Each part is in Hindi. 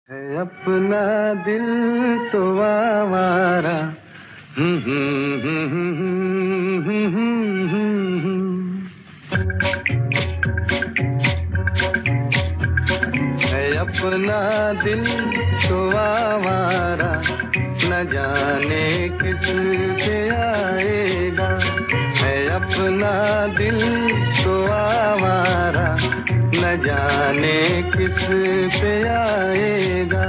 है अपना दिल तो आवारा। है अपना दिल तो आवारा, न जाने किस पे आएगा। है अपना दिल तो आवारा, न जाने किस पे आएगा।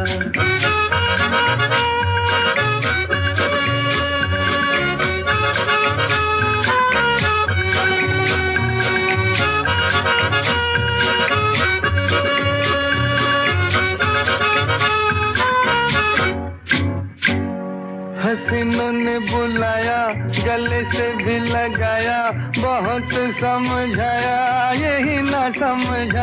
हसीनों ने बुलाया, गले से भी लगाया, बहुत समझाया यही ना समझा।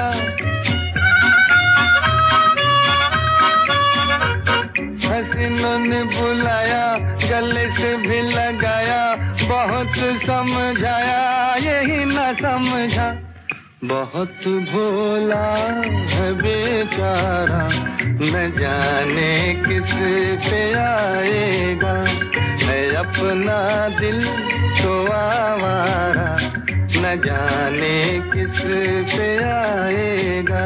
हसीनों ने बुलाया, गले से भी लगाया, बहुत समझाया यही ना समझा। बहुत भोला है बेचारा, न जाने किस पे आएगा। है अपना दिल तो आवारा, न जाने किस पे आएगा।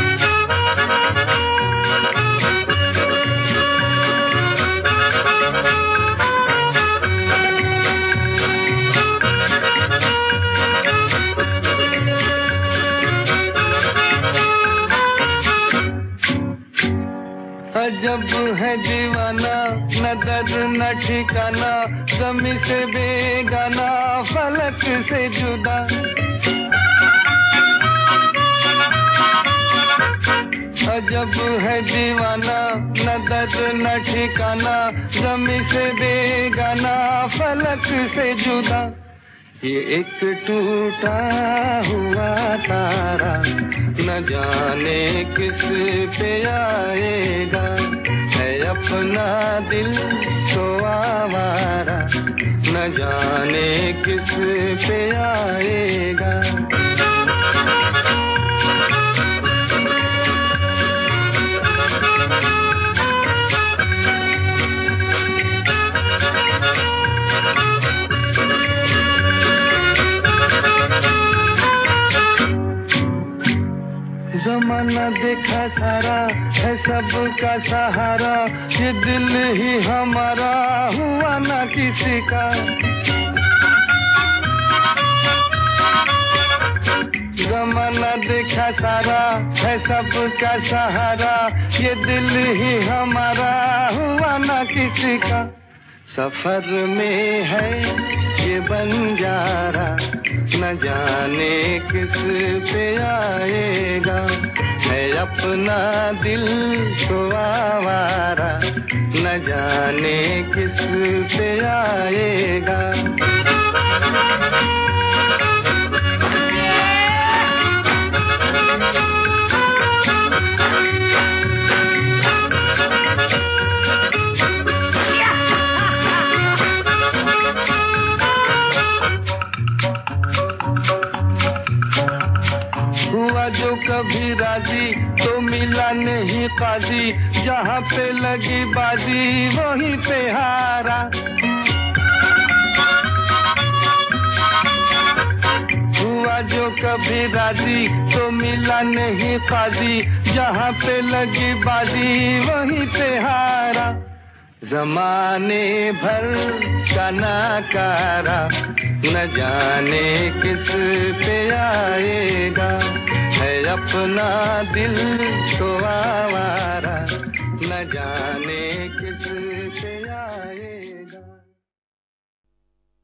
अजब है दीवाना, न दर्द न ठिकाना, ज़मीं से बेगाना, फलक से जुदा। अजब है दीवाना, न दर्द न ठिकाना, ज़मीं से बेगाना, फलक से जुदा। ये एक टूटा हुआ तारा, न जाने किस पे आएगा। है अपना दिल तो आवारा, न जाने किस पे आएगा। ज़माना देखा सारा है सबका सहारा, ये दिल ही हमारा हुआ ना किसी का। ज़माना देखा सारा है सबका सहारा, ये दिल ही हमारा हुआ ना किसी का। सफर में है ये बंजारा, न जाने किस पे आएगा। है अपना दिल तो आवारा, न जाने किस पे आएगा। हुआ जो कभी राजी तो मिला नहीं काजी, जहाँ पे लगी बाजी वहीं पे हारा। हुआ जो कभी राजी तो मिला नहीं काजी, जहाँ पे लगी बाजी वहीं पे हारा। ज़माने भर का नाकारा, न जाने किस पे आएगा। है अपना दिल तो आवारा, न जाने किस पे